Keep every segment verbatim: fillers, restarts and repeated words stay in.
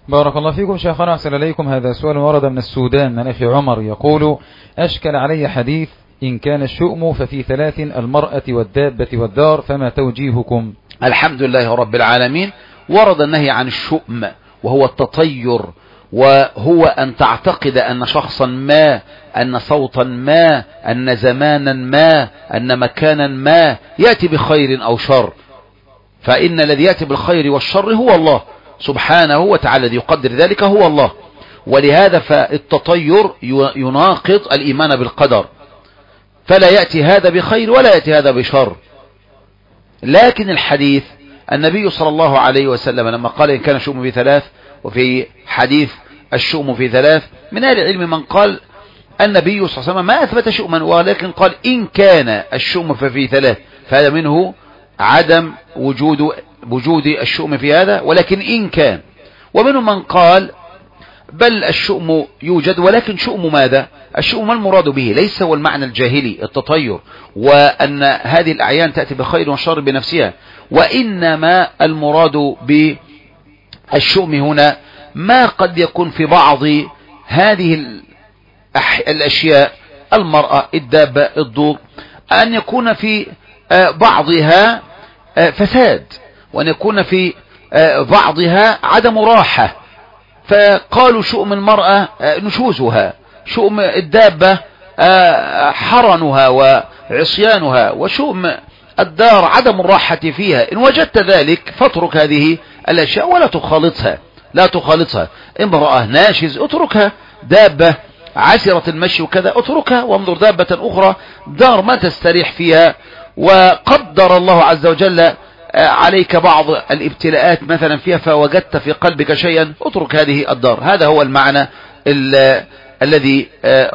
بارك الله فيكم شيخنا، أحسن إليكم. هذا سؤال ورد من السودان من أخي عمر، يقول: أشكل علي حديث إن كان الشؤم ففي ثلاث: المرأة والدابة والدار، فما توجيهكم؟ الحمد لله رب العالمين. ورد النهي عن الشؤم وهو التطير، وهو أن تعتقد أن شخصا ما، أن صوتا ما، أن زمانا ما، أن مكانا ما يأتي بخير أو شر، فإن الذي يأتي بالخير والشر هو الله سبحانه وتعالى، الذي يقدر ذلك هو الله. ولهذا فالتطير يناقض الإيمان بالقدر، فلا يأتي هذا بخير ولا يأتي هذا بشر. لكن الحديث النبي صلى الله عليه وسلم لما قال إن كان الشؤم في ثلاث، وفي حديث الشؤم في ثلاث، من أهل العلم من قال النبي صلى الله عليه وسلم ما أثبت شؤما، ولكن قال إن كان الشؤم ففي ثلاث، فهذا منه عدم وجود وجود الشؤم في هذا، ولكن إن كان. ومنهم من قال بل الشؤم يوجد، ولكن شؤم ماذا؟ الشؤم ما المراد به؟ ليس هو المعنى الجاهلي التطير، وأن هذه الأعيان تأتي بخير وشر بنفسها، وإنما المراد بالشؤم هنا ما قد يكون في بعض هذه الأشياء، المرأة، الدابة، الضوء، أن يكون في بعضها فساد، وأن يكون في بعضها عدم راحة، فقالوا شؤم المرأة نشوزها، شؤم الدابة حرنها وعصيانها، وشؤم الدار عدم الراحة فيها. إن وجدت ذلك فاترك هذه الأشياء ولا تخالطها، لا تخالطها. امرأة ناشز اتركها، دابة عسرة المشي وكذا اتركها، وانظر دابة أخرى، دار ما تستريح فيها، وقدر الله عز وجل عليك بعض الابتلاءات مثلا فيها، فوجدت في قلبك شيئا، اترك هذه الدار. هذا هو المعنى الذي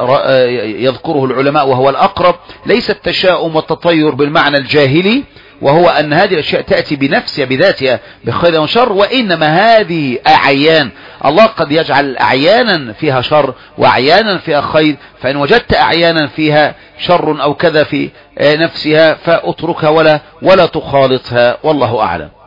يذكره العلماء وهو الأقرب. ليس التشاؤم والتطير بالمعنى الجاهلي، وهو أن هذه الأشياء تأتي بنفسها بذاتها بخير وشر، وإنما هذه أعيان. الله قد يجعل أعيانا فيها شر وأعيانا فيها خير، فإن وجدت أعيانا فيها شر أو كذا في نفسها فأتركها ولا ولا تخالطها، والله أعلم.